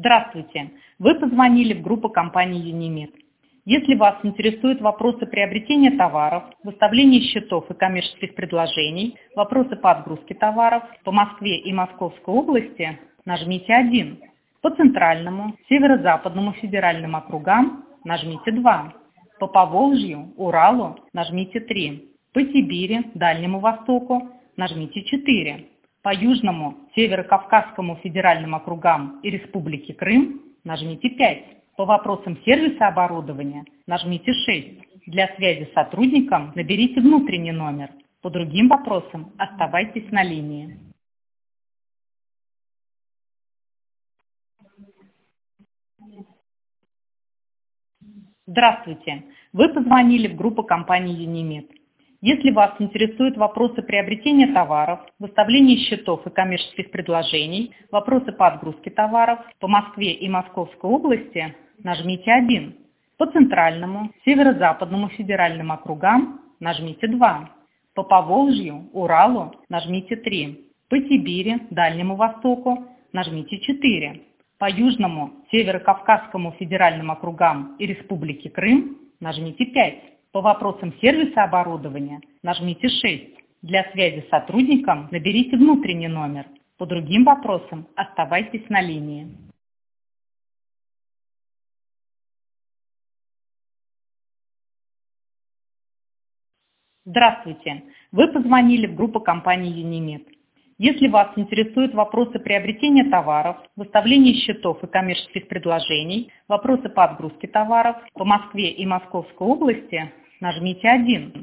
Здравствуйте! Вы позвонили в группу компании Юнимед. Если вас интересуют вопросы приобретения товаров, выставления счетов и коммерческих предложений, вопросы по отгрузке товаров по Москве и Московской области, нажмите 1. По Центральному, Северо-Западному федеральным округам нажмите 2. По Поволжью, Уралу нажмите 3. По Сибири, Дальнему Востоку нажмите 4. По Южному, Северо-Кавказскому федеральным округам и Республике Крым нажмите 5. По вопросам сервиса оборудования нажмите 6. Для связи с сотрудником наберите внутренний номер. По другим вопросам оставайтесь на линии. Здравствуйте! Вы позвонили в группу компании Юнимед. Если вас интересуют вопросы приобретения товаров, выставления счетов и коммерческих предложений, вопросы по отгрузке товаров по Москве и Московской области, нажмите 1. По Центральному, Северо-Западному федеральным округам нажмите 2. По Поволжью, Уралу нажмите 3. По Сибири, Дальнему Востоку нажмите 4. По Южному, Северо-Кавказскому федеральным округам и Республике Крым нажмите 5. По вопросам сервиса оборудования нажмите 6. Для связи с сотрудником наберите внутренний номер. По другим вопросам оставайтесь на линии. Здравствуйте! Вы позвонили в группу компании Юнимед. Если вас интересуют вопросы приобретения товаров, выставления счетов и коммерческих предложений, вопросы по отгрузке товаров по Москве и Московской области, нажмите 1.